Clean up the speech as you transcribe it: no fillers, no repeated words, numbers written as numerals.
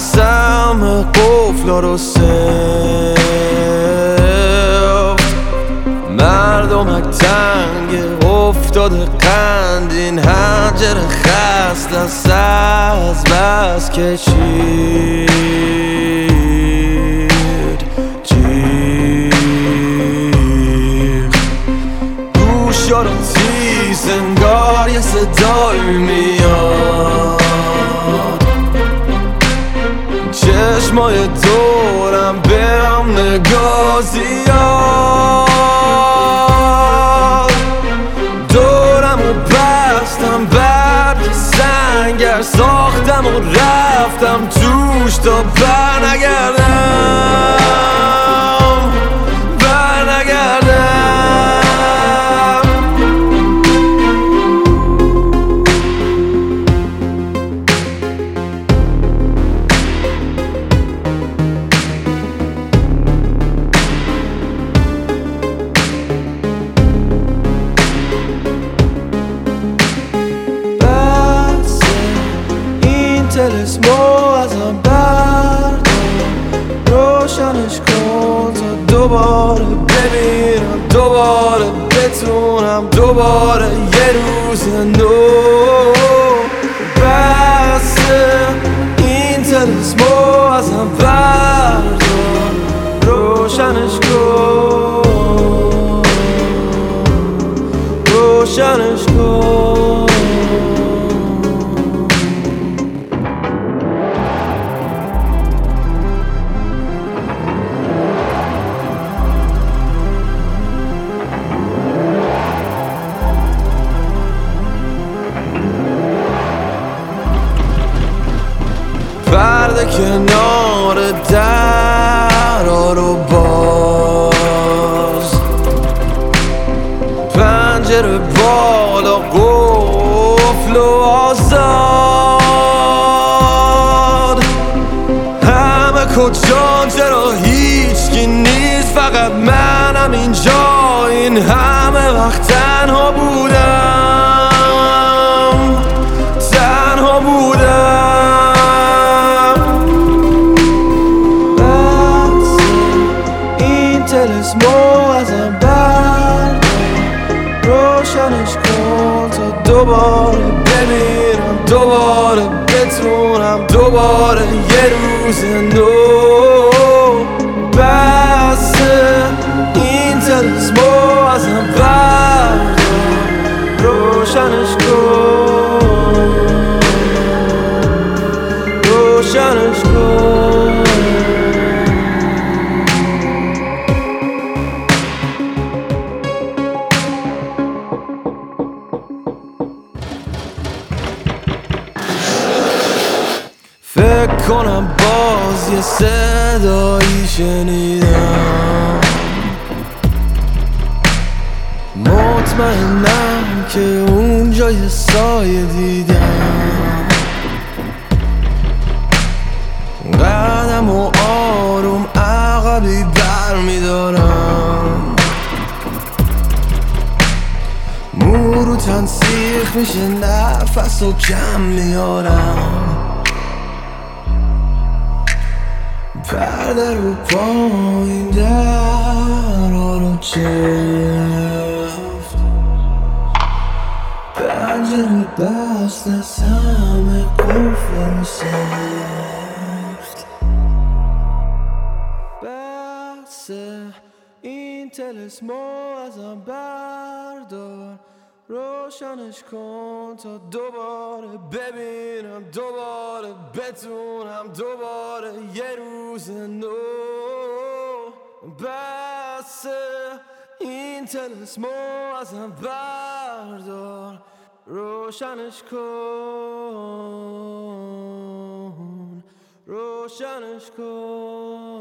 بستم قفلا رو سفت، مردمک تنگ افتاده قند، این حنجر خست است از بس کشید جیغ. گوشا رو تیز انگار یه صدای میاد، چشمای دورم به هم نگاه زیاد، دورم و بستم برگ سنگر ساختم و رفتم توش تا برنگردم. تلسمو ازم بردار، روشنش کن تا دوباره ببینم، دوباره بتونم، دوباره یه روز نو. بسه این تلسمو ازم بردار، روشنش کن، روشنش کن. پرده کنار درا رو باز، پنجره بالا قفل و آزاد. همه کجان چرا هیچکی نیست، فقط منم اینجا، این همه وقت تنها بودم، تنها بودم. تلسمو ازم بردار، روشنش کن تا دوباره بمیرم، دوباره بتونم، دوباره یه روز نو. بسه این تلسمو ازم بردار، روشنش کن، روشنش کن. فکر کنم باز یه صدایی شنیدم، مطمئنم که اونجا یه سایه دیدم. قدم و آروم عقبی بر میدارم، مو رو تن سیخ میشه، نفس و کم میارم. پرده رو پایین درا رو چفت، پنجره بست از همه قفل رو سفت. بسه این تلسمو ازم بردار، روشنش کن تا دوباره ببینم، دوباره بتونم، دوباره یه روز نو. بسه این تلسمو ازم بردار، روشنش کن، روشنش کن.